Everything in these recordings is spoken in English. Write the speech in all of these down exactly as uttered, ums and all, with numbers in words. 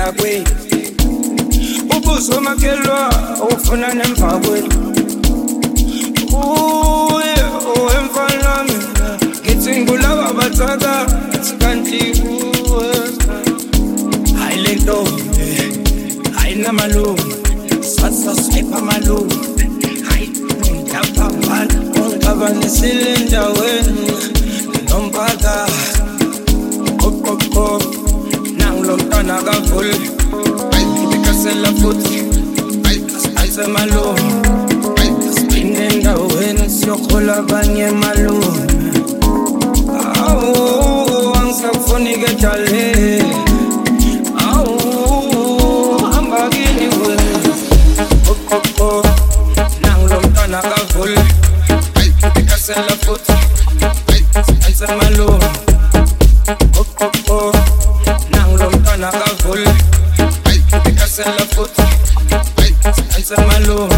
emntakweni ubuso makelwa ufuna nemva kwenu uye owemfana mina ngithi ngulaba bathaka kanti uwe hayi lento hayi namalungu satsa sniper malungu hayi ngapha mali ongcabanisile endaweni nomphaka kokoko nanglo mntwana kavule ikasela futhi ayise malungu inendaweni siyokhola abanye malungu awu angisakufuni ke jale awu hamba kini wena kokoko nanglo mntwana kavule ikasela futhi ayise malungu kokoko nanglo mntwana kavule ikasela futhi ayise malungu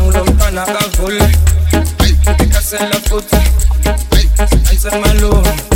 Nanglo mntwana kavule ikasela futhi ayise malungu